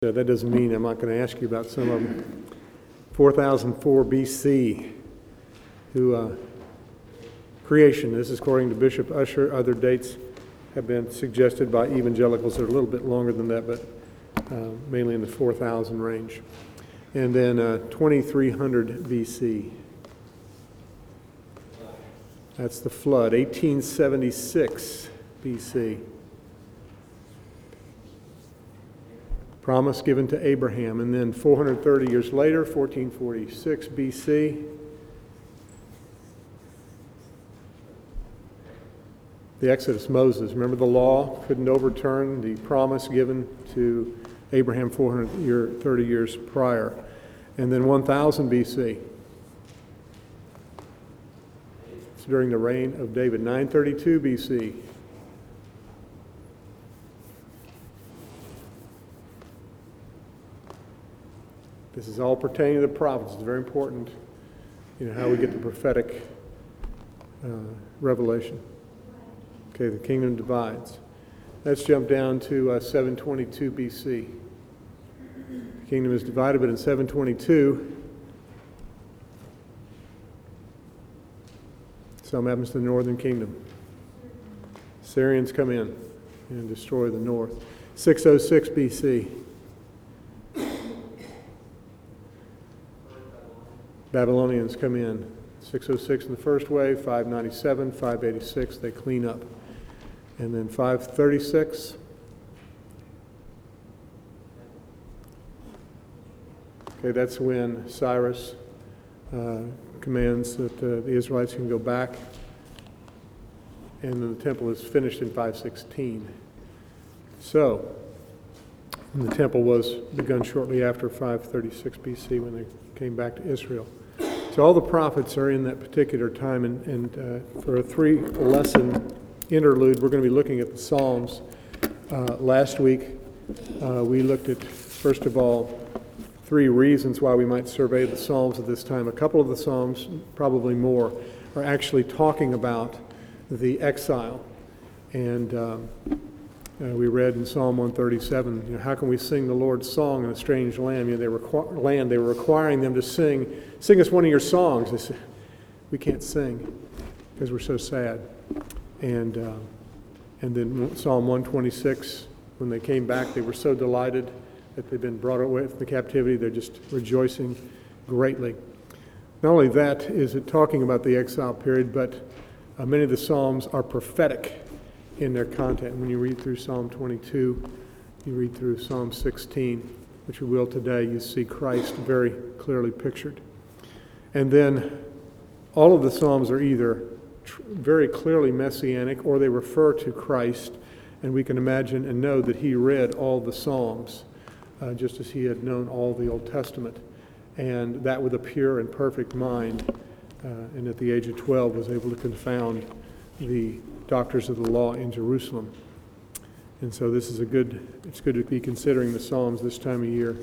That doesn't mean I'm not going to ask you about some of them. 4004 BC, creation. This is according to Bishop Ussher. Other dates have been suggested by evangelicals that are a little bit longer than that, but mainly in the 4000 range. And then 2300 BC. That's the flood. 1876 BC. Promise given to Abraham. And then 430 years later, 1446 BC, the Exodus, Moses. Remember, the law couldn't overturn the promise given to Abraham 430 years prior. And then 1000 BC. It's during the reign of David. 932 BC. This is all pertaining to the prophets. It's very important, how we get the prophetic revelation. Okay, the kingdom divides. Let's jump down to 722 BC. The kingdom is divided, but in 722, something happens to the northern kingdom. Syrians come in and destroy the north. 606 BC. Babylonians come in. 606 in the first wave, 597, 586, they clean up. And then 536. Okay, that's when Cyrus commands that the Israelites can go back. And then the temple is finished in 516. So, the temple was begun shortly after 536 BC when they came back to Israel. So all the prophets are in that particular time, and for a 3-lesson interlude, we're going to be looking at the Psalms. Last week, we looked at, first of all, 3 reasons why we might survey the Psalms at this time. A couple of the Psalms, probably more, are actually talking about the exile. And we read in Psalm 137, how can we sing the Lord's song in a strange land? They were requiring them to sing us one of your songs. They said, we can't sing because we're so sad. And then Psalm 126, when they came back, they were so delighted that they'd been brought away from the captivity. They're just rejoicing greatly. Not only that is it talking about the exile period, but many of the Psalms are prophetic in their content. When you read through Psalm 22, you read through Psalm 16, which we will today, you see Christ very clearly pictured. And then all of the Psalms are either very clearly messianic or they refer to Christ, and we can imagine and know that he read all the Psalms, just as he had known all the Old Testament, and that with a pure and perfect mind, and at the age of 12 was able to confound the doctors of the law in Jerusalem. And so this is it's good to be considering the Psalms this time of year,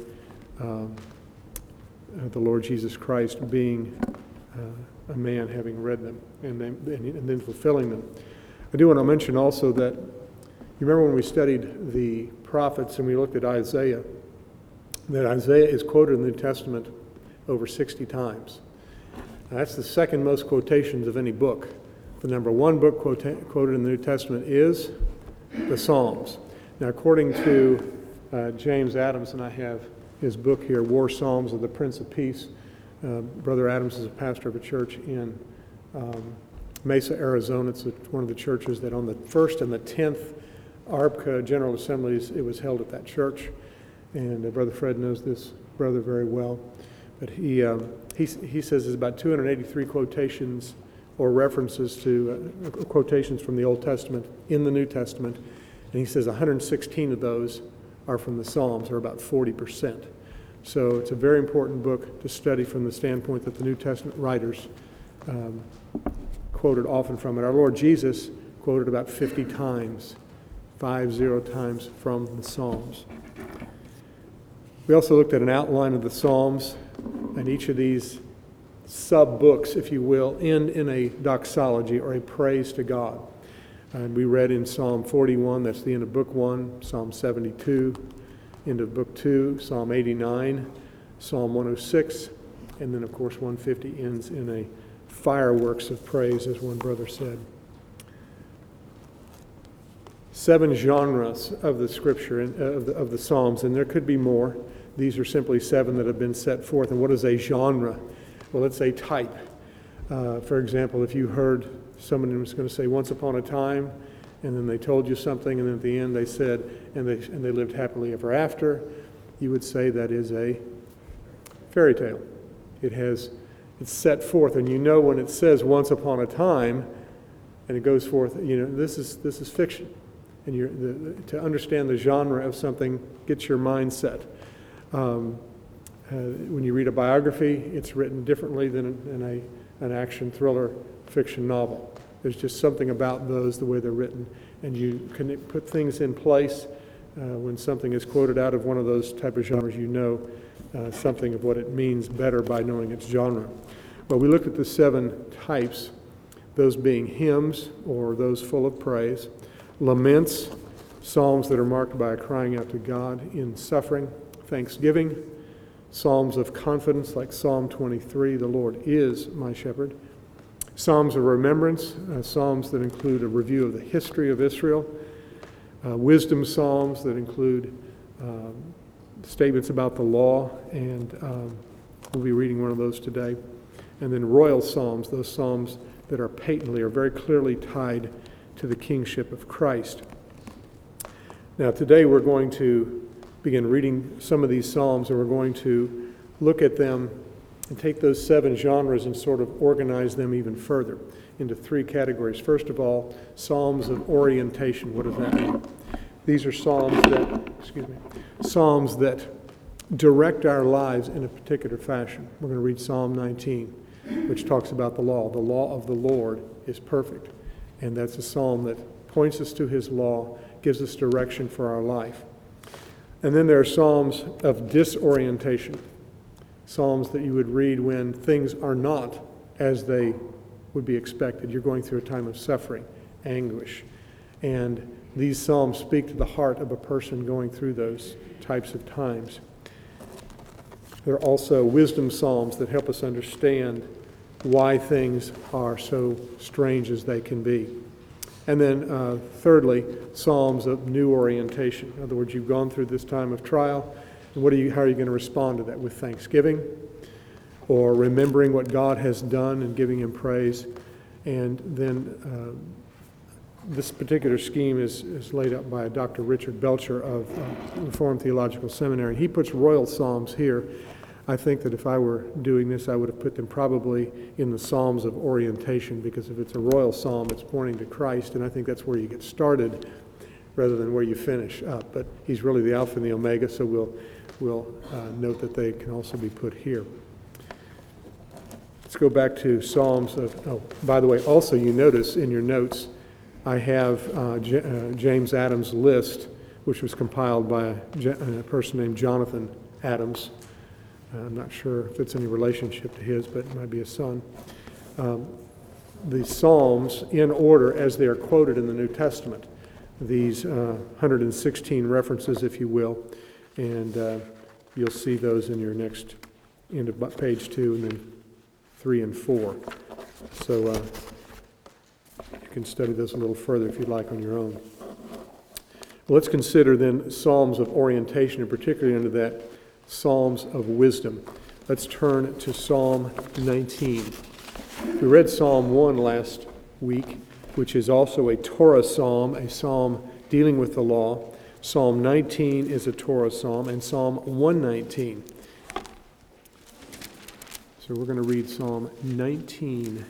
the Lord Jesus Christ being a man having read them and then fulfilling them. I do want to mention also that you remember when we studied the prophets and we looked at Isaiah, that Isaiah is quoted in the New Testament over 60 times. Now, that's the second most quotations of any book. The number 1 book quoted in the New Testament is the Psalms. Now, according to James Adams, and I have his book here, War Psalms of the Prince of Peace. Brother Adams is a pastor of a church in Mesa, Arizona. It's one of the churches that on the 1st and the 10th ARBCA General Assemblies, it was held at that church. And Brother Fred knows this brother very well. But he says there's about 283 quotations or references to quotations from the Old Testament in the New Testament. And he says 116 of those are from the Psalms, or about 40%. So it's a very important book to study from the standpoint that the New Testament writers quoted often from it. Our Lord Jesus quoted about 50 times, 50 times from the Psalms. We also looked at an outline of the Psalms, and each of these sub-books, if you will, end in a doxology or a praise to God. And we read in Psalm 41, that's the end of Book 1, Psalm 72, into Book 2, Psalm 89, Psalm 106, and then, of course, 150 ends in a fireworks of praise, as one brother said. 7 genres of the Scripture, of the Psalms, and there could be more. These are simply 7 that have been set forth. And what is a genre? Well, it's a type. For example, if you heard someone who was going to say, once upon a time, and then they told you something, and then at the end they said, and they lived happily ever after, you would say that is a fairy tale. It's set forth, and you know when it says once upon a time, and it goes forth, this is fiction. And to understand the genre of something gets your mind set. When you read a biography, it's written differently than an action thriller fiction novel. There's just something about those, the way they're written, and you can put things in place. When something is quoted out of one of those type of genres, you know something of what it means better by knowing its genre. Well, we looked at the 7 types, those being hymns, or those full of praise, laments, psalms that are marked by a crying out to God in suffering, thanksgiving, psalms of confidence like Psalm 23, the Lord is my shepherd, psalms of remembrance, psalms that include a review of the history of Israel, wisdom psalms that include statements about the law, and we'll be reading one of those today, and then royal psalms, those psalms that are patently or very clearly tied to the kingship of Christ. Now today we're going to begin reading some of these psalms, and we're going to look at them and take those 7 genres and sort of organize them even further into 3 categories. First of all, psalms of orientation. What does that mean? These are psalms that direct our lives in a particular fashion. We're going to read Psalm 19, which talks about the law. The law of the Lord is perfect. And that's a psalm that points us to his law, gives us direction for our life. And then there are psalms of disorientation, psalms that you would read when things are not as they would be expected. You're going through a time of suffering, anguish. And these psalms speak to the heart of a person going through those types of times. There are also wisdom psalms that help us understand why things are so strange as they can be. And then thirdly, psalms of new orientation. In other words, you've gone through this time of trial, and how are you going to respond to that? With thanksgiving, or remembering what God has done and giving him praise. And then this particular scheme is laid out by Dr. Richard Belcher of Reformed Theological Seminary. He puts royal psalms here. I think that if I were doing this, I would have put them probably in the Psalms of Orientation, because if it's a royal psalm, it's pointing to Christ, and I think that's where you get started rather than where you finish up. But he's really the Alpha and the Omega, so we'll note that they can also be put here. Let's go back to Psalms of, by the way, also you notice in your notes, I have James Adams' list, which was compiled by a person named Jonathan Adams. I'm not sure if it's any relationship to his, but it might be a son. The Psalms in order as they are quoted in the New Testament. These 116 references, if you will, and you'll see those in your next end of page 2 and then 3 and 4. So you can study those a little further if you'd like on your own. Well, let's consider then Psalms of orientation, and particularly under that, Psalms of wisdom. Let's turn to Psalm 19. We read Psalm 1 last week, which is also a Torah psalm, a psalm dealing with the law. Psalm 19 is a Torah psalm, and Psalm 119. So we're going to read Psalm 19.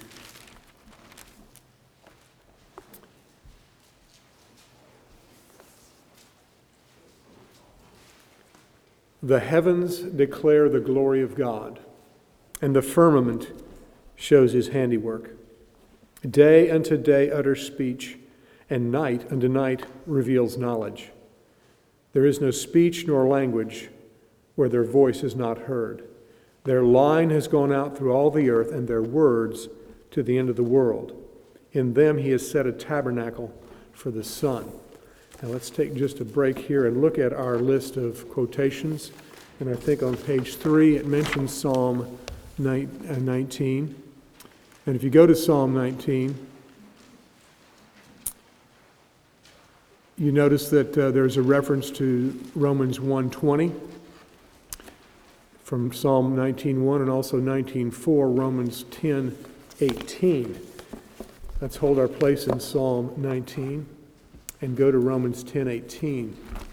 The heavens declare the glory of God, and the firmament shows his handiwork. Day unto day utters speech, and night unto night reveals knowledge. There is no speech nor language where their voice is not heard. Their line has gone out through all the earth, and their words to the end of the world. In them he has set a tabernacle for the sun. Now let's take just a break here and look at our list of quotations. And I think on page 3 it mentions Psalm 19. And if you go to Psalm 19, you notice that there's a reference to Romans 1:20 from Psalm 19:1 and also 19:4, Romans 10:18. Let's hold our place in Psalm 19 and go to Romans 10:18.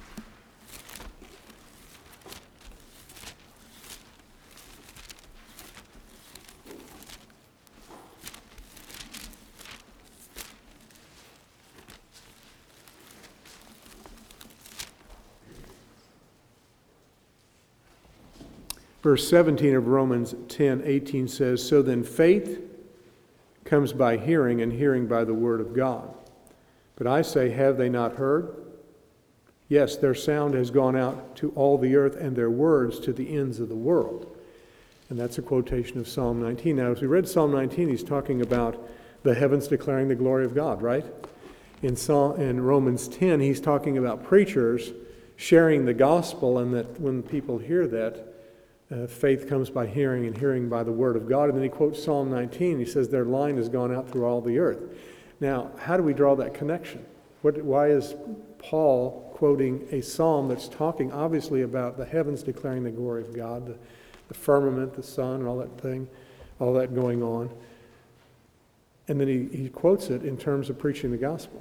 Verse 17 of Romans 10:18 says, "So then faith comes by hearing, and hearing by the word of God. But I say, have they not heard? Yes, their sound has gone out to all the earth, and their words to the ends of the world." And that's a quotation of Psalm 19. Now, as we read Psalm 19, he's talking about the heavens declaring the glory of God, right? In Romans 10, he's talking about preachers sharing the gospel, and that when people hear that, faith comes by hearing, and hearing by the word of God. And then he quotes Psalm 19. He says, their line has gone out through all the earth. Now, how do we draw that connection? Why is Paul quoting a psalm that's talking obviously about the heavens declaring the glory of God, the firmament, the sun, and all that going on? And then he quotes it in terms of preaching the gospel.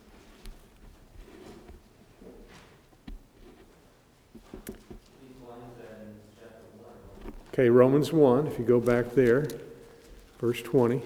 Okay, Romans 1, if you go back there, verse 20.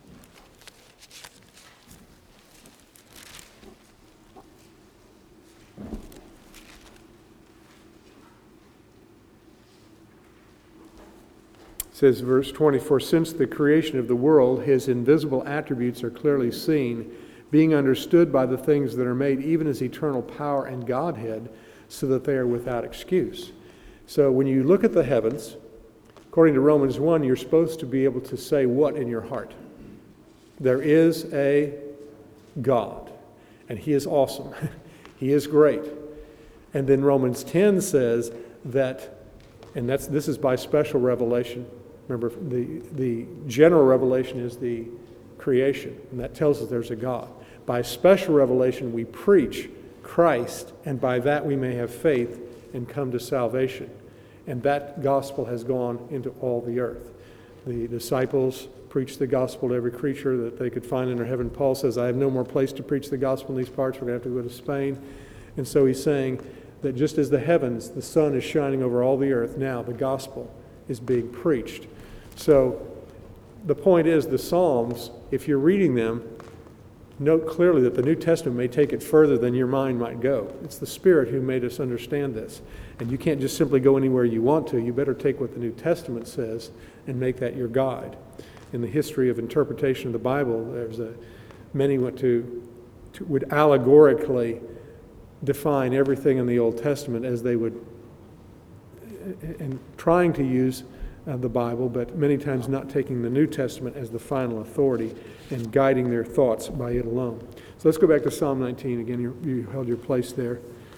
It says, verse 20, "For since the creation of the world, his invisible attributes are clearly seen, being understood by the things that are made, even his eternal power and Godhead, so that they are without excuse." So when you look at the heavens, according to Romans 1, you're supposed to be able to say what in your heart? There is a God, and he is awesome. He is great. And then Romans 10 says that, and this is by special revelation. Remember, the general revelation is the creation, and that tells us there's a God. By special revelation, we preach Christ, and by that we may have faith and come to salvation. And that gospel has gone into all the earth. The disciples preached the gospel to every creature that they could find in their heaven. Paul says, I have no more place to preach the gospel in these parts. We're going to have to go to Spain. And so he's saying that just as the heavens, the sun is shining over all the earth, now the gospel is being preached. So the point is, the Psalms, if you're reading them, note clearly that the New Testament may take it further than your mind might go. It's the Spirit who made us understand this. And you can't just simply go anywhere you want to. You better take what the New Testament says and make that your guide. In the history of interpretation of the Bible, many would allegorically define everything in the Old Testament as they would, and trying to use the Bible, but many times not taking the New Testament as the final authority and guiding their thoughts by it alone. So let's go back to Psalm 19 again. You held your place there.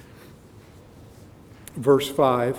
Verse 5.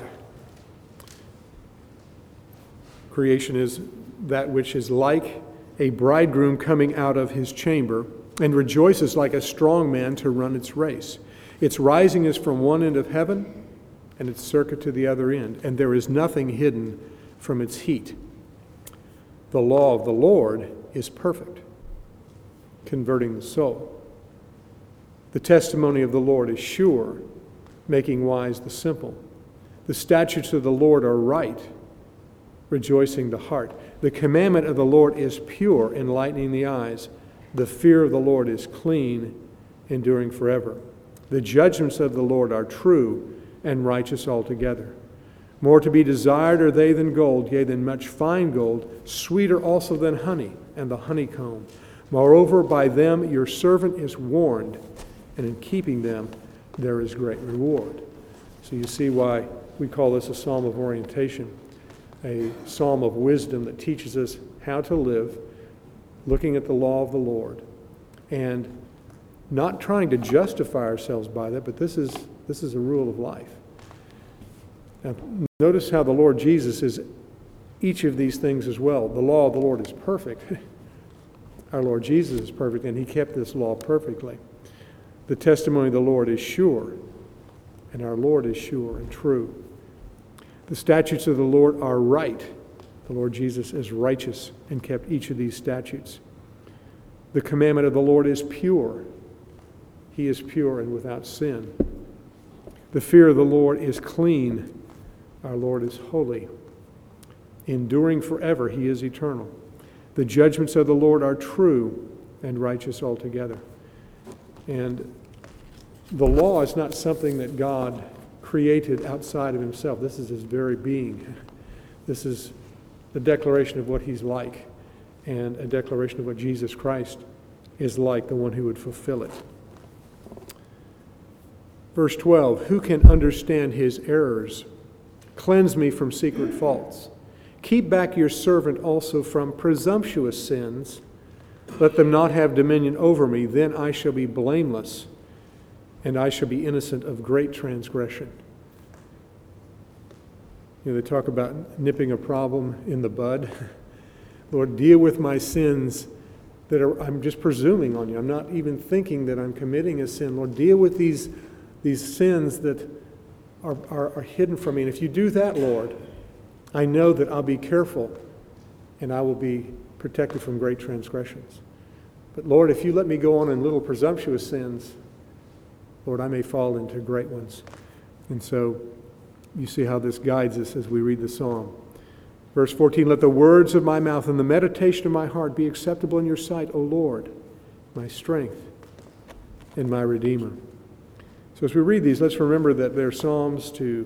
Creation is that which is like a bridegroom coming out of his chamber, and rejoices like a strong man to run its race. Its rising is from one end of heaven, and its circuit to the other end, and there is nothing hidden from its heat. The law of the Lord is perfect, converting the soul. The testimony of the Lord is sure, making wise the simple. The statutes of the Lord are right, rejoicing the heart. The commandment of the Lord is pure, enlightening the eyes. The fear of the Lord is clean, enduring forever. The judgments of the Lord are true and righteous altogether. More to be desired are they than gold, yea, than much fine gold, sweeter also than honey and the honeycomb. Moreover, by them your servant is warned, and in keeping them there is great reward. So you see why we call this a psalm of orientation, a psalm of wisdom that teaches us how to live, looking at the law of the Lord. And not trying to justify ourselves by that, but this is a rule of life. Now, notice how the Lord Jesus is each of these things as well. The law of the Lord is perfect. Our Lord Jesus is perfect, and he kept this law perfectly. The testimony of the Lord is sure, and our Lord is sure and true. The statutes of the Lord are right. The Lord Jesus is righteous and kept each of these statutes. The commandment of the Lord is pure. He is pure and without sin. The fear of the Lord is clean. Our Lord is holy. Enduring forever, he is eternal. The judgments of the Lord are true and righteous altogether. And the law is not something that God created outside of himself. This is his very being. This is the declaration of what he's like, and a declaration of what Jesus Christ is like, the one who would fulfill it. Verse 12, who can understand his errors? Cleanse me from secret faults. Keep back your servant also from presumptuous sins. Let them not have dominion over me. Then I shall be blameless, and I shall be innocent of great transgression. You know, they talk about nipping a problem in the bud. Lord, deal with my sins that I'm just presuming on you. I'm not even thinking that I'm committing a sin. Lord, deal with these sins that are hidden from me. And if you do that, Lord, I know that I'll be careful and I will be protected from great transgressions. But Lord, if you let me go on in little presumptuous sins, Lord, I may fall into great ones. And so you see how this guides us as we read the psalm. Verse 14, let the words of my mouth and the meditation of my heart be acceptable in your sight, O Lord, my strength and my Redeemer. So as we read these, let's remember that they're psalms to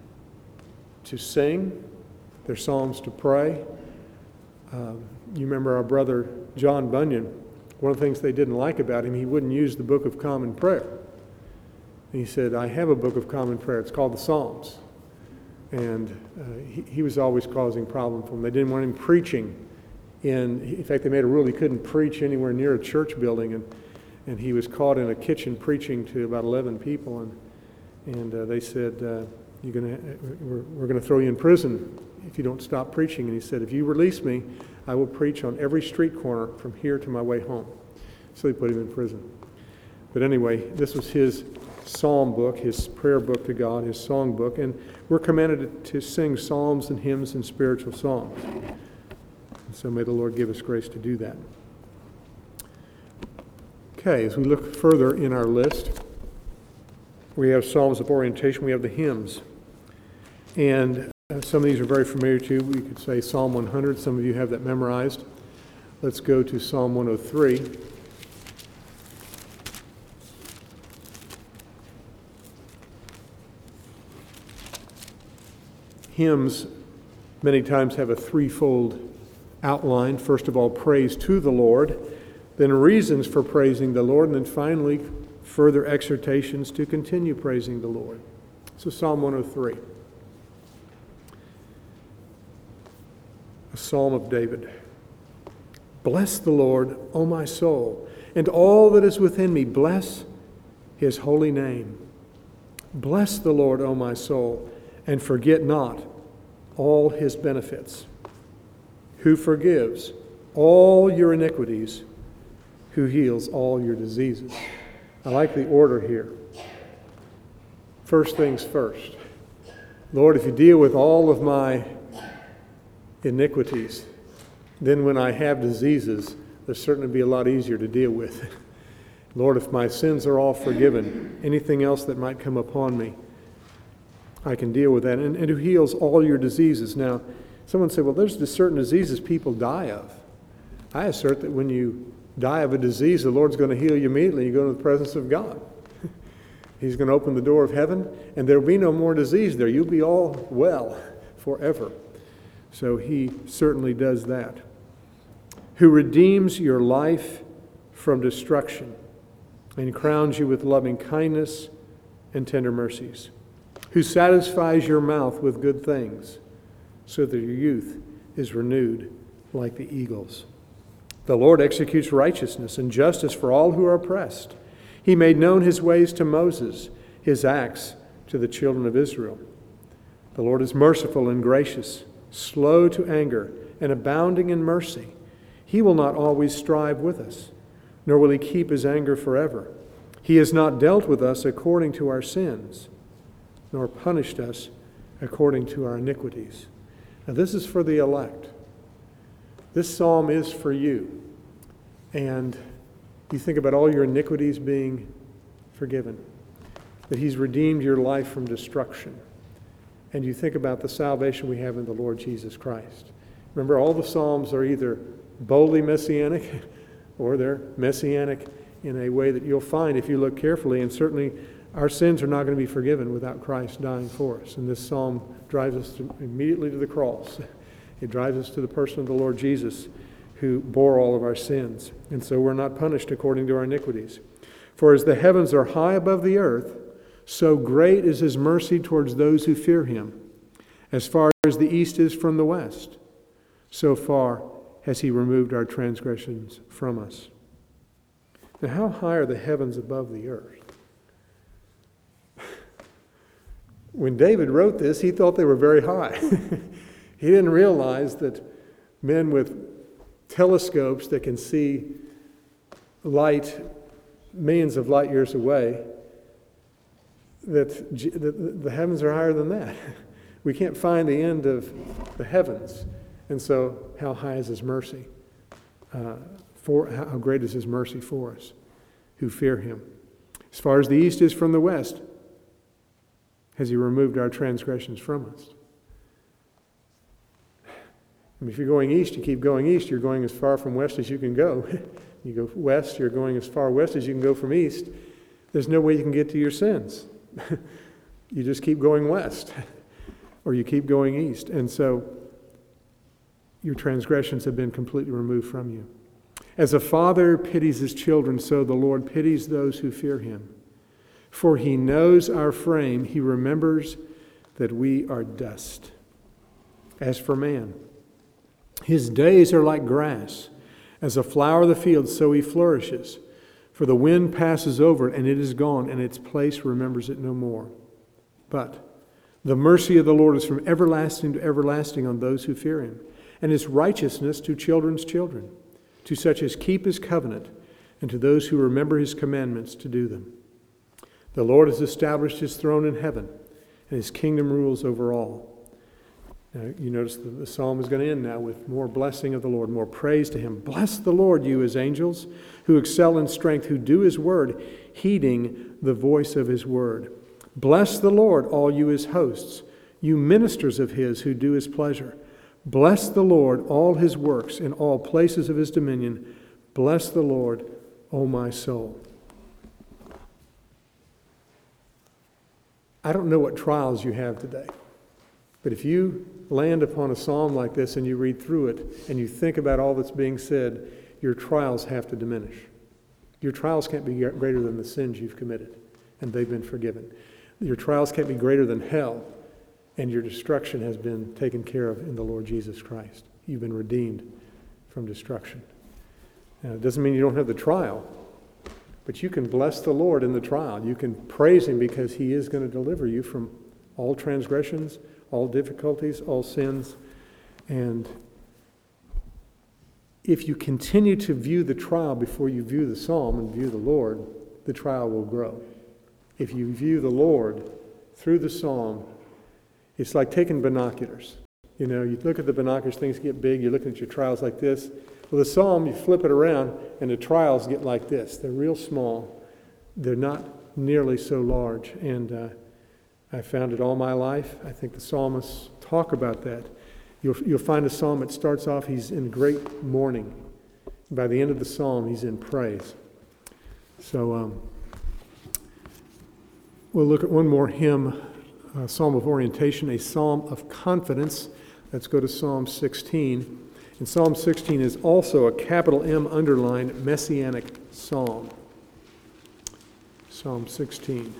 sing, they're psalms to pray. You remember our brother John Bunyan. One of the things they didn't like about him, he wouldn't use the Book of Common Prayer. And he said, I have a Book of Common Prayer. It's called the Psalms. And he was always causing problems for them. They didn't want him preaching. In fact, they made a rule he couldn't preach anywhere near a church building. And he was caught in a kitchen preaching to about 11 people. And they said, we're going to throw you in prison if you don't stop preaching. And he said, if you release me, I will preach on every street corner from here to my way home. So they put him in prison. But anyway, this was his psalm book, his prayer book to God, his song book. And we're commanded to sing psalms and hymns and spiritual songs. And so may the Lord give us grace to do that. Okay, as we look further in our list, we have psalms of orientation, we have the hymns. And some of these are very familiar to you. We could say Psalm 100. Some of you have that memorized. Let's go to Psalm 103. Hymns many times have a threefold outline. First of all, praise to the Lord, then reasons for praising the Lord, and then finally, further exhortations to continue praising the Lord. So Psalm 103, a psalm of David. Bless the Lord, O my soul, and all that is within me, bless his holy name. Bless the Lord, O my soul, and forget not all his benefits, who forgives all your iniquities, who heals all your diseases. I like the order here. First things first. Lord, if you deal with all of my iniquities, then when I have diseases, they'll certainly be a lot easier to deal with. Lord, if my sins are all forgiven, anything else that might come upon me, I can deal with that. And who heals all your diseases. Now, someone said, well, there's just certain diseases people die of. I assert that when you die of a disease, the Lord's going to heal you immediately. You go into the presence of God. He's going to open the door of heaven, and there will be no more disease there. You'll be all well forever. So he certainly does that. Who redeems your life from destruction and crowns you with loving kindness and tender mercies. Who satisfies your mouth with good things so that your youth is renewed like the eagles. The Lord executes righteousness and justice for all who are oppressed. He made known his ways to Moses, his acts to the children of Israel. The Lord is merciful and gracious, slow to anger, and abounding in mercy. He will not always strive with us, nor will he keep his anger forever. He has not dealt with us according to our sins, nor punished us according to our iniquities. Now this is for the elect. This psalm is for you. And you think about all your iniquities being forgiven, that he's redeemed your life from destruction. And you think about the salvation we have in the Lord Jesus Christ. Remember, all the Psalms are either boldly messianic or they're messianic in a way that you'll find if you look carefully. And certainly our sins are not going to be forgiven without Christ dying for us. And this psalm drives us immediately to the cross. It drives us to the person of the Lord Jesus, who bore all of our sins. And so we're not punished according to our iniquities. For as the heavens are high above the earth, so great is his mercy towards those who fear him. As far as the east is from the west, so far has he removed our transgressions from us. Now, how high are the heavens above the earth? When David wrote this, he thought they were very high. He didn't realize that men with telescopes that can see light millions of light years away, that the heavens are higher than that. We can't find the end of the heavens. And so how high is his mercy? How great is his mercy for us who fear him? As far as the east is from the west, has he removed our transgressions from us? I mean, if you're going east, you keep going east, you're going as far from west as you can go. You go west, you're going as far west as you can go from east. There's no way you can get to your sins. You just keep going west, or you keep going east. And so your transgressions have been completely removed from you. As a father pities his children, so the Lord pities those who fear him. For he knows our frame, he remembers that we are dust. As for man, his days are like grass. As a flower of the field, so he flourishes. For the wind passes over it, and it is gone, and its place remembers it no more. But the mercy of the Lord is from everlasting to everlasting on those who fear him, and his righteousness to children's children, to such as keep his covenant, and to those who remember his commandments to do them. The Lord has established his throne in heaven, and his kingdom rules over all. Now, you notice the psalm is going to end now with more blessing of the Lord, more praise to him. Bless the Lord, you his angels, who excel in strength, who do his word, heeding the voice of his word. Bless the Lord, all you his hosts, you ministers of his who do his pleasure. Bless the Lord, all his works in all places of his dominion. Bless the Lord, O my soul. I don't know what trials you have today, but if you land upon a psalm like this and you read through it and you think about all that's being said, your trials have to diminish. Your trials can't be greater than the sins you've committed, and they've been forgiven. Your trials can't be greater than hell, and your destruction has been taken care of in the Lord Jesus Christ. You've been redeemed from destruction. Now, it doesn't mean you don't have the trial, but you can bless the Lord in the trial. You can praise him because he is going to deliver you from all transgressions, all difficulties, all sins. And if you continue to view the trial before you view the psalm and view the Lord, the trial will grow. If you view the Lord through the psalm, it's like taking binoculars. You know, you look at the binoculars, things get big, you're looking at your trials like this. Well, the psalm, you flip it around, and the trials get like this. They're real small. They're not nearly so large. And I found it all my life. I think the psalmists talk about that. You'll find a psalm that starts off, he's in great mourning. By the end of the psalm, he's in praise. So we'll look at one more hymn, Psalm of Orientation, a psalm of confidence. Let's go to Psalm 16. And Psalm 16 is also a capital M underlined messianic psalm. Psalm 16.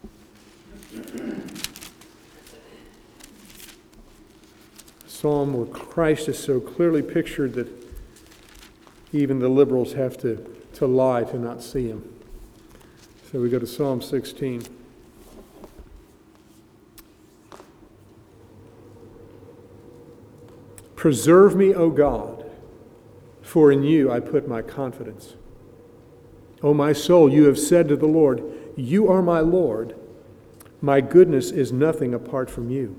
Psalm where Christ is so clearly pictured that even the liberals have to lie to not see him. So we go to Psalm 16. Preserve me, O God, for in you I put my confidence. O my soul, you have said to the Lord, you are my Lord. My goodness is nothing apart from you.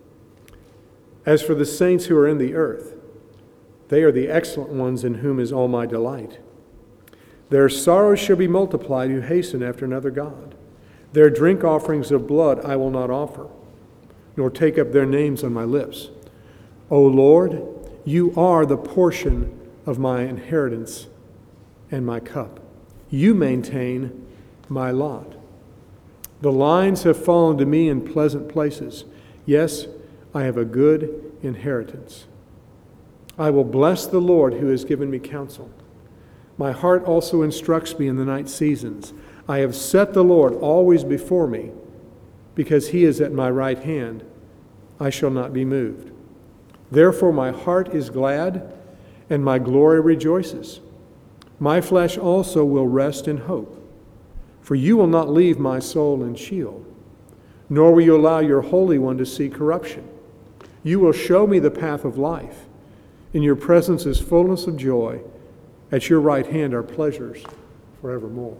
As for the saints who are in the earth, they are the excellent ones in whom is all my delight. Their sorrows shall be multiplied who hasten after another God. Their drink offerings of blood I will not offer, nor take up their names on my lips. O Lord, you are the portion of my inheritance and my cup. You maintain my lot. The lines have fallen to me in pleasant places. Yes, I have a good inheritance. I will bless the Lord who has given me counsel. My heart also instructs me in the night seasons. I have set the Lord always before me. Because he is at my right hand, I shall not be moved. Therefore my heart is glad, and my glory rejoices. My flesh also will rest in hope. For you will not leave my soul in Sheol, nor will you allow your Holy One to see corruption. You will show me the path of life. In your presence is fullness of joy. At your right hand are pleasures forevermore.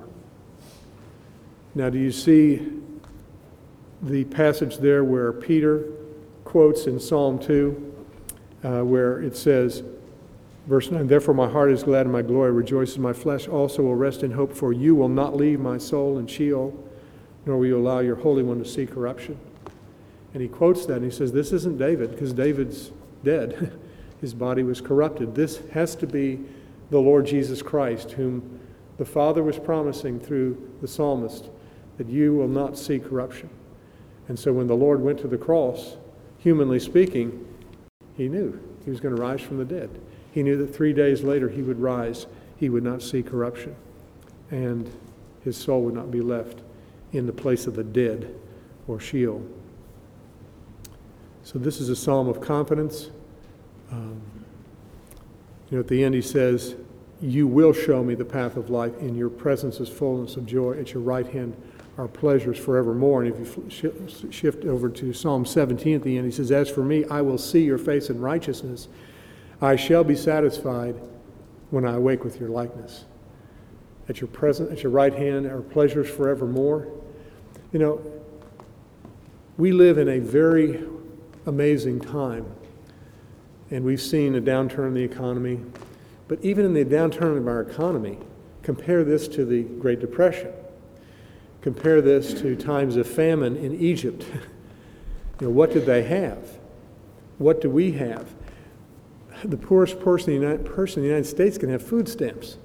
Now, do you see the passage there where Peter quotes in Psalm 2, where it says, verse 9, therefore my heart is glad and my glory rejoices. My flesh also will rest in hope, for you will not leave my soul in Sheol, nor will you allow your Holy One to see corruption. And he quotes that and he says, this isn't David, because David's dead. His body was corrupted. This has to be the Lord Jesus Christ, whom the Father was promising through the psalmist, that you will not see corruption. And so when the Lord went to the cross, humanly speaking, he knew he was going to rise from the dead. He knew that 3 days later he would rise, he would not see corruption, and his soul would not be left in the place of the dead or Sheol. So this is a psalm of confidence. At the end he says, you will show me the path of life. In your presence is fullness of joy. At your right hand are pleasures forevermore. And if you shift over to Psalm 17 at the end, he says, as for me, I will see your face in righteousness. I shall be satisfied when I awake with your likeness. At your right hand are pleasures forevermore. We live in a very amazing time. And we've seen a downturn in the economy. But even in the downturn of our economy, compare this to the Great Depression. Compare this to times of famine in Egypt. What did they have? What do we have? The poorest person in the United States can have food stamps.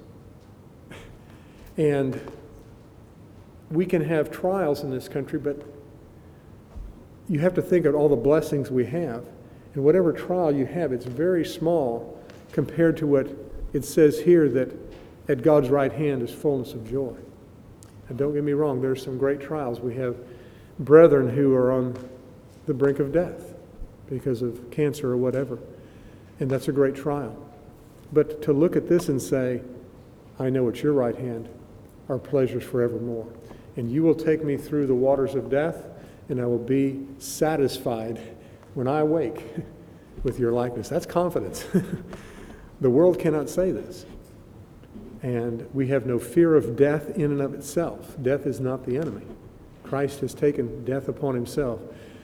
And we can have trials in this country, but you have to think of all the blessings we have. And whatever trial you have, it's very small compared to what it says here, that at God's right hand is fullness of joy. And don't get me wrong, there's some great trials. We have brethren who are on the brink of death because of cancer or whatever. And that's a great trial. But to look at this and say, I know at your right hand are pleasures forevermore. And you will take me through the waters of death, and I will be satisfied when I awake with your likeness. That's confidence. The world cannot say this. And we have no fear of death in and of itself. Death is not the enemy. Christ has taken death upon himself.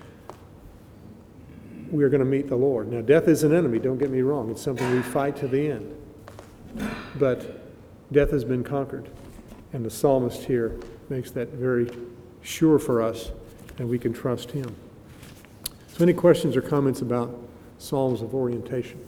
We are going to meet the Lord. Now, death is an enemy, don't get me wrong. It's something we fight to the end. But death has been conquered. And the psalmist here makes that very sure for us, and we can trust him. So any questions or comments about Psalms of orientation?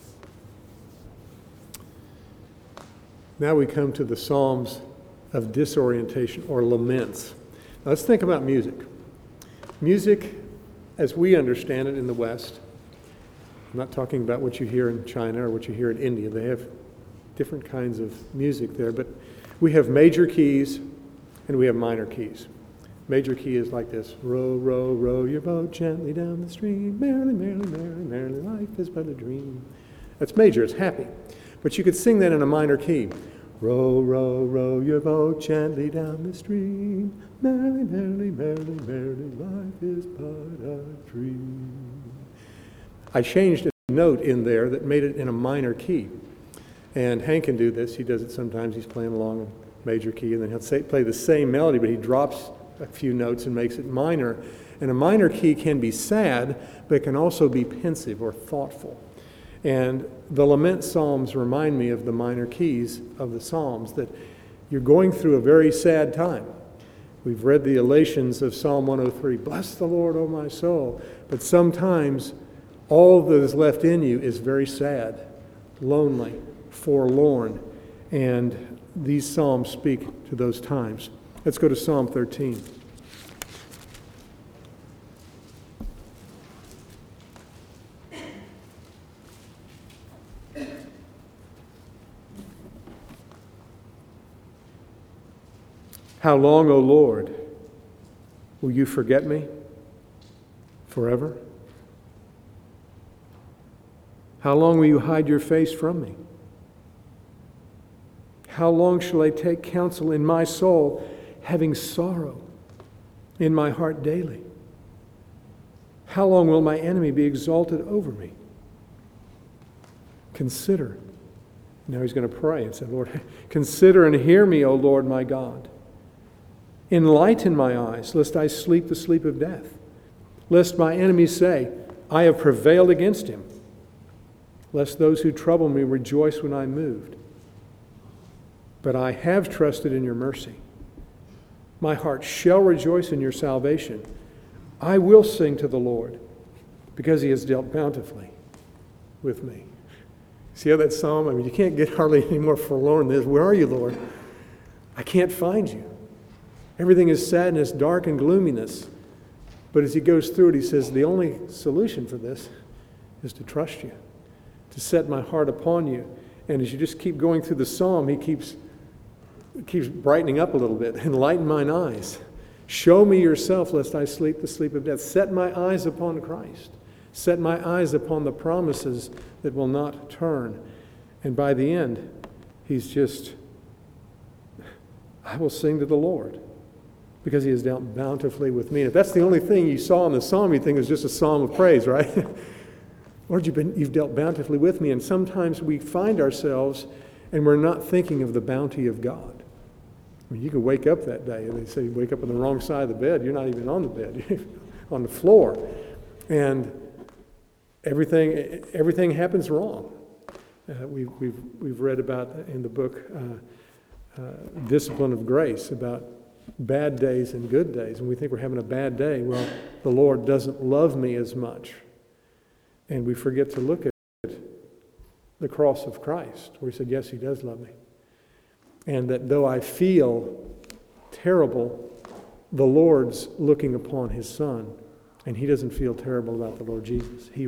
Now we come to the Psalms of disorientation or laments. Now let's think about music. Music, as we understand it in the West, I'm not talking about what you hear in China or what you hear in India. They have different kinds of music there, but we have major keys and we have minor keys. Major key is like this: row, row, row your boat gently down the stream, merrily, merrily, merrily, merrily, life is but a dream. That's major, it's happy. But you could sing that in a minor key. Row, row, row your boat gently down the stream. Merrily, merrily, merrily, merrily, life is but a dream. I changed a note in there that made it in a minor key. And Hank can do this. He does it sometimes. He's playing along a major key, and then he'll play the same melody, but he drops a few notes and makes it minor. And a minor key can be sad, but it can also be pensive or thoughtful. And the lament psalms remind me of the minor keys of the psalms, that you're going through a very sad time. We've read the elations of Psalm 103, bless the Lord, O my soul. But sometimes all that is left in you is very sad, lonely, forlorn. And these psalms speak to those times. Let's go to Psalm 13. How long, O Lord, will you forget me? Forever? How long will you hide your face from me? How long shall I take counsel in my soul, having sorrow in my heart daily? How long will my enemy be exalted over me? Consider. Now he's going to pray and say, Lord, consider and hear me, O Lord my God. Enlighten my eyes, lest I sleep the sleep of death, lest my enemies say, I have prevailed against him, lest those who trouble me rejoice when I'm moved. But I have trusted in your mercy. My heart shall rejoice in your salvation. I will sing to the Lord, because he has dealt bountifully with me. See how that psalm, I mean, you can't get hardly any more forlorn than this. Where are you, Lord? I can't find you. Everything is sadness, dark, and gloominess. But as he goes through it, he says, the only solution for this is to trust you, to set my heart upon you. And as you just keep going through the psalm, he keeps brightening up a little bit. Enlighten mine eyes. Show me yourself, lest I sleep the sleep of death. Set my eyes upon Christ. Set my eyes upon the promises that will not turn. And by the end, he's just, I will sing to the Lord, because he has dealt bountifully with me. And if that's the only thing you saw in the psalm, you think it was just a psalm of praise, right? Lord, you've dealt bountifully with me. And sometimes we find ourselves and we're not thinking of the bounty of God. I mean, you can wake up that day, and they say you wake up on the wrong side of the bed. You're not even on the bed. You're on the floor. And everything happens wrong. We've read about in the book Discipline of Grace about bad days and good days, and we think we're having a bad day. Well, the Lord doesn't love me as much. And we forget to look at the cross of Christ, where he said, yes, he does love me. And that though I feel terrible, the Lord's looking upon his Son, and he doesn't feel terrible about the Lord Jesus. He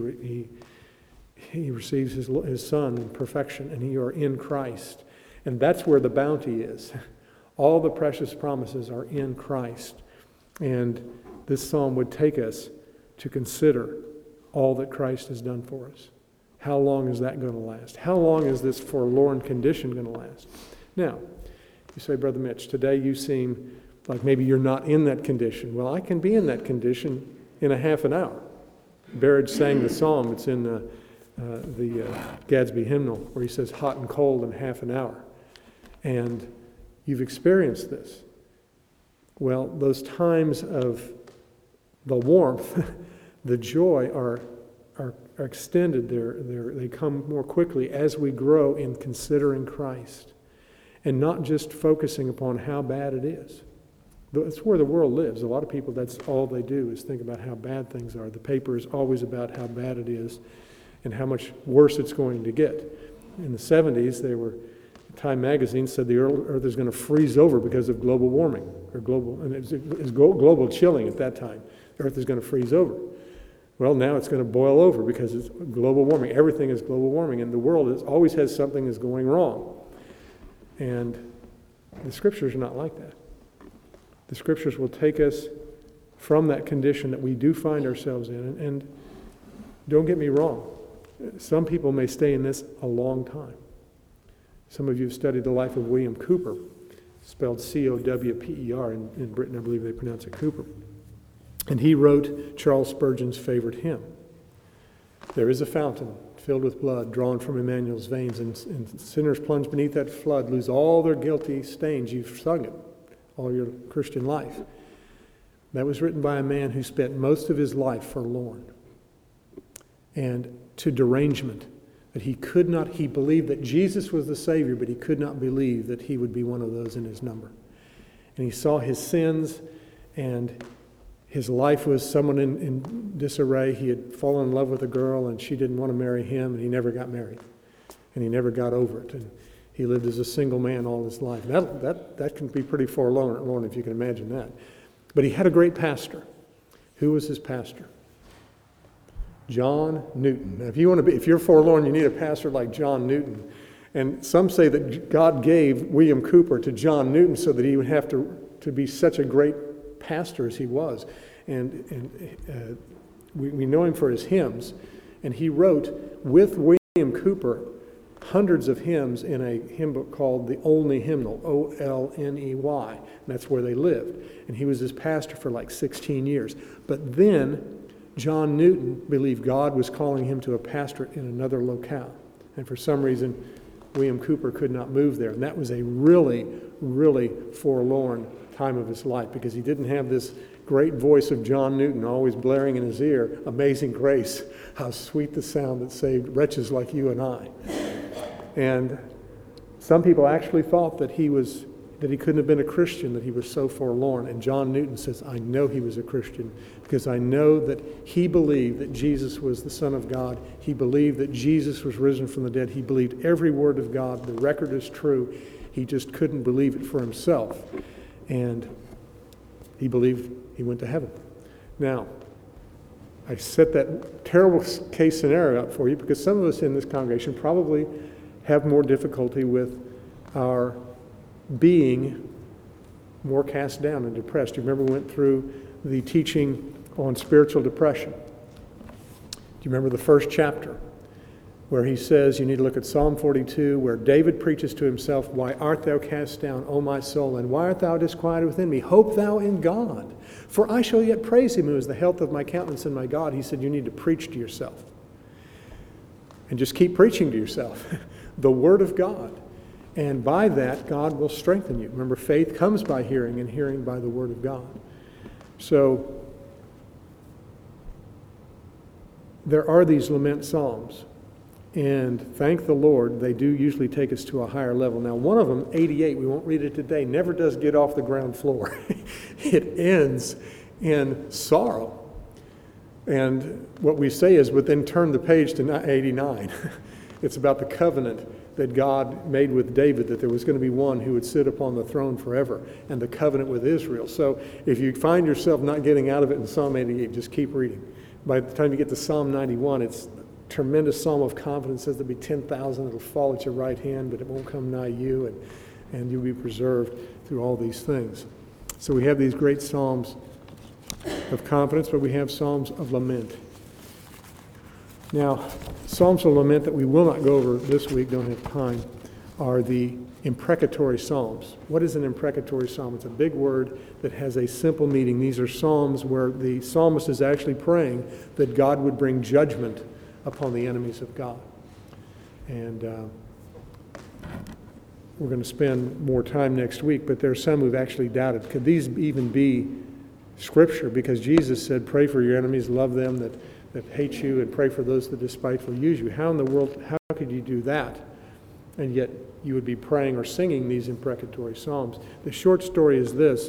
receives his Son in perfection, and you are in Christ. And that's where the bounty is. All the precious promises are in Christ. And this psalm would take us to consider all that Christ has done for us. How long is that going to last? How long is this forlorn condition going to last? Now, you say, Brother Mitch, today you seem like maybe you're not in that condition. Well, I can be in that condition in a half an hour. Barrett sang the psalm. It's in the Gadsby hymnal, where he says, hot and cold in half an hour. And you've experienced this. Well, those times of the warmth, the joy are extended. They come more quickly as we grow in considering Christ and not just focusing upon how bad it is. That's where the world lives. A lot of people, that's all they do is think about how bad things are. The paper is always about how bad it is and how much worse it's going to get. In the 70s, Time magazine said the Earth is going to freeze over because of global warming, and it was global chilling at that time. The Earth is going to freeze over. Well, now it's going to boil over because it's global warming. Everything is global warming, and the world always has something that's going wrong. And the Scriptures are not like that. The Scriptures will take us from that condition that we do find ourselves in. And don't get me wrong, some people may stay in this a long time. Some of you have studied the life of William Cowper, spelled C-O-W-P-E-R. In Britain, I believe they pronounce it Cooper. And he wrote Charles Spurgeon's favorite hymn. There is a fountain filled with blood drawn from Emmanuel's veins, and sinners plunged beneath that flood lose all their guilty stains. You've sung it all your Christian life. That was written by a man who spent most of his life forlorn and to derangement, that he believed that Jesus was the Savior, but he could not believe that he would be one of those in his number. And he saw his sins, and his life was somewhat in disarray. He had fallen in love with a girl, and she didn't want to marry him, and he never got married. And he never got over it. And he lived as a single man all his life. That can be pretty forlorn, if you can imagine that. But he had a great pastor. Who was his pastor? John Newton. Now, if you're forlorn, you need a pastor like John Newton. And some say that God gave William Cowper to John Newton so that he would have to be such a great pastor as he was. And we know him for his hymns. And he wrote with William Cowper hundreds of hymns in a hymn book called The Olney Hymnal, O-L-N-E-Y. And that's where they lived. And he was his pastor for like 16 years. But then John Newton believed God was calling him to a pastorate in another locale. And for some reason, William Cowper could not move there. And that was a really, really forlorn time of his life, because he didn't have this great voice of John Newton always blaring in his ear, Amazing Grace, how sweet the sound that saved wretches like you and I. And some people actually thought that he couldn't have been a Christian, that he was so forlorn. And John Newton says, I know he was a Christian because I know that he believed that Jesus was the Son of God. He believed that Jesus was risen from the dead. He believed every word of God. The record is true. He just couldn't believe it for himself. And he believed he went to heaven. Now, I set that terrible case scenario up for you because some of us in this congregation probably have more difficulty with our being more cast down and depressed. You remember we went through the teaching on spiritual depression. Do you remember the first chapter where he says, you need to look at Psalm 42, where David preaches to himself, why art thou cast down, O my soul, and why art thou disquieted within me? Hope thou in God, for I shall yet praise him who is the health of my countenance and my God. He said, you need to preach to yourself. And just keep preaching to yourself the Word of God. And by that, God will strengthen you. Remember, faith comes by hearing, and hearing by the Word of God. So, there are these lament psalms. And thank the Lord, they do usually take us to a higher level. Now, one of them, 88, we won't read it today, never does get off the ground floor. It ends in sorrow. And what we say is, but then turn the page to 89. It's about the covenant that God made with David, that there was going to be one who would sit upon the throne forever, and the covenant with Israel. So if you find yourself not getting out of it in Psalm 88, just keep reading. By the time you get to Psalm 91, it's a tremendous psalm of confidence. It says there'll be 10,000 that'll fall at your right hand, but it won't come nigh you, and you'll be preserved through all these things. So we have these great psalms of confidence, but we have psalms of lament. Now, psalms of lament that we will not go over this week, don't have time, are the imprecatory psalms. What is an imprecatory psalm? It's a big word that has a simple meaning. These are psalms where the psalmist is actually praying that God would bring judgment upon the enemies of God. And we're going to spend more time next week, but there are some who've actually doubted, could these even be Scripture? Because Jesus said, pray for your enemies, love them that hate you, and pray for those that despitefully use you. How in the world, how could you do that? And yet you would be praying or singing these imprecatory psalms. The short story is this.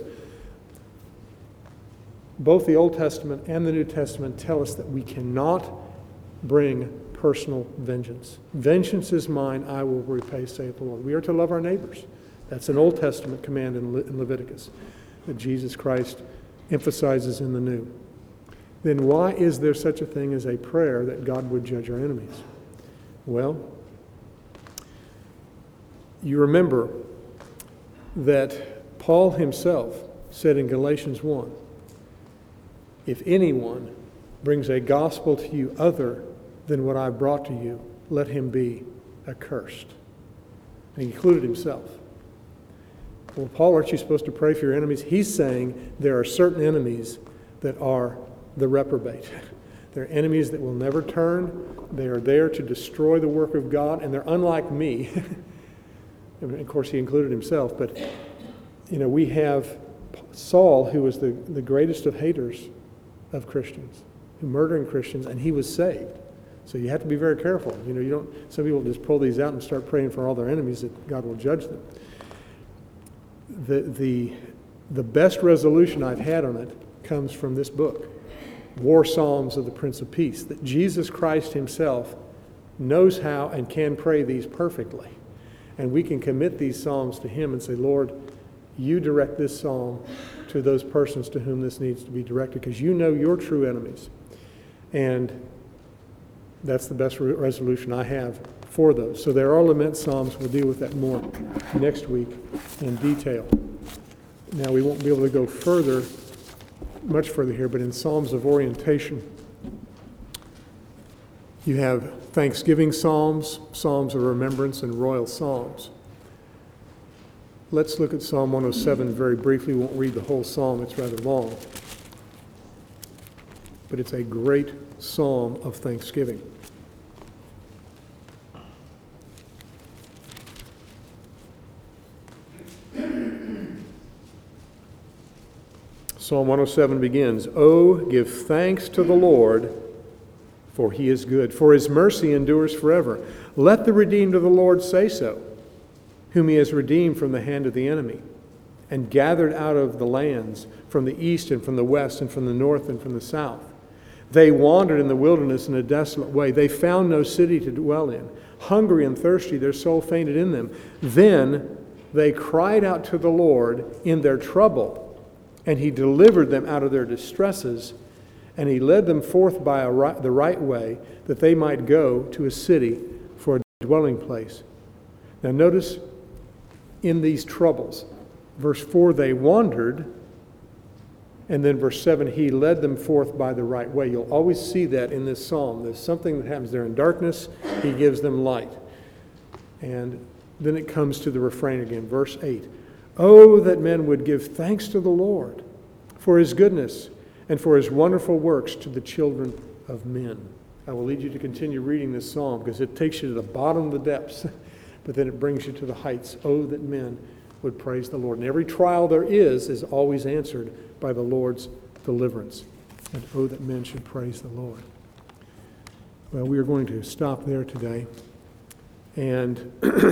Both the Old Testament and the New Testament tell us that we cannot bring personal vengeance. Vengeance is mine, I will repay, saith the Lord. We are to love our neighbors. That's an Old Testament command in Leviticus that Jesus Christ emphasizes in the New. Then why is there such a thing as a prayer that God would judge our enemies? Well, you remember that Paul himself said in Galatians 1, if anyone brings a gospel to you other than what I brought to you, let him be accursed. And he included himself. Well, Paul, aren't you supposed to pray for your enemies? He's saying there are certain enemies that are the reprobate. They're enemies that will never turn. They are there to destroy the work of God, and they're unlike me. And of course, he included himself. But, we have Saul, who was the greatest of haters of Christians, who murdering Christians, and he was saved. So you have to be very careful. Some people just pull these out and start praying for all their enemies that God will judge them. The best resolution I've had on it comes from this book, War Psalms of the Prince of Peace, that Jesus Christ himself knows how and can pray these perfectly. And we can commit these psalms to him and say, Lord, you direct this psalm to those persons to whom this needs to be directed, because you know your true enemies. And that's the best resolution I have for those. So there are lament psalms. We'll deal with that more next week in detail. Now, we won't be able to go much further here, but in Psalms of Orientation, you have thanksgiving psalms, psalms of remembrance, and royal psalms. Let's look at Psalm 107 very briefly. We won't read the whole psalm. It's rather long. But it's a great psalm of thanksgiving. Psalm 107 begins, "Oh, give thanks to the Lord, for he is good, for his mercy endures forever. Let the redeemed of the Lord say so, whom he has redeemed from the hand of the enemy, and gathered out of the lands, from the east and from the west and from the north and from the south. They wandered in the wilderness in a desolate way. They found no city to dwell in. Hungry and thirsty, their soul fainted in them. Then they cried out to the Lord in their trouble, and he delivered them out of their distresses, and he led them forth by the right way, that they might go to a city for a dwelling place." Now notice in these troubles, verse 4, they wandered, and then verse 7, he led them forth by the right way. You'll always see that in this psalm. There's something that happens there in darkness, he gives them light. And then it comes to the refrain again, verse 8. "Oh, that men would give thanks to the Lord for his goodness and for his wonderful works to the children of men." I will lead you to continue reading this psalm because it takes you to the bottom of the depths, but then it brings you to the heights. Oh, that men would praise the Lord. And every trial there is always answered by the Lord's deliverance. And oh, that men should praise the Lord. Well, we are going to stop there today. And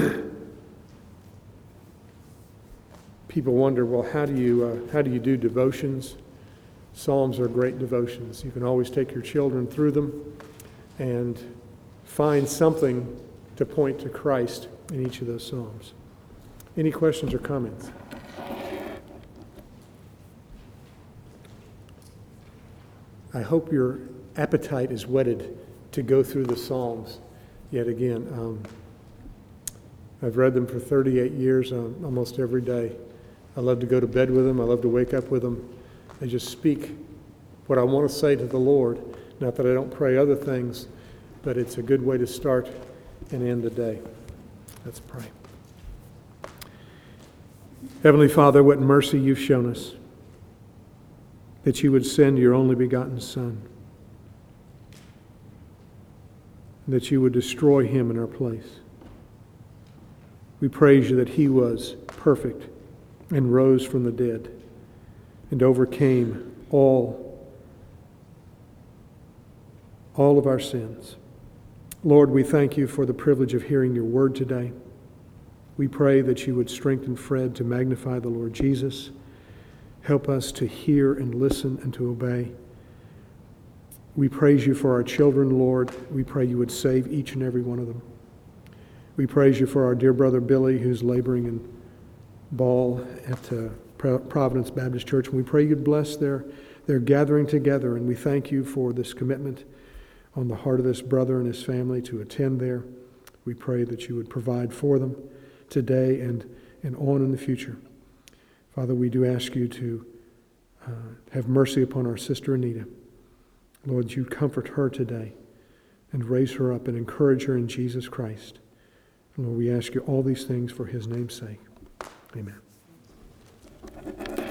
people wonder, well, how do you do devotions? Psalms are great devotions. You can always take your children through them and find something to point to Christ in each of those psalms. Any questions or comments? I hope your appetite is whetted to go through the Psalms yet again. I've read them for 38 years, almost every day. I love to go to bed with them. I love to wake up with them. They just speak what I want to say to the Lord. Not that I don't pray other things, but it's a good way to start and end the day. Let's pray. Heavenly Father, what mercy you've shown us, that you would send your only begotten Son, and that you would destroy him in our place. We praise you that he was perfect and rose from the dead and overcame all of our sins. Lord, we thank you for the privilege of hearing your word today. We pray that you would strengthen Fred to magnify the Lord Jesus. Help us to hear and listen and to obey. We praise you for our children, Lord. We pray you would save each and every one of them. We praise you for our dear brother Billy, who's laboring in Ball at Providence Baptist Church. And we pray you'd bless their gathering together. And we thank you for this commitment on the heart of this brother and his family to attend there. We pray that you would provide for them today and on in the future. Father, we do ask you to have mercy upon our sister Anita. Lord, you comfort her today and raise her up and encourage her in Jesus Christ. Lord, we ask you all these things for his name's sake. Amen.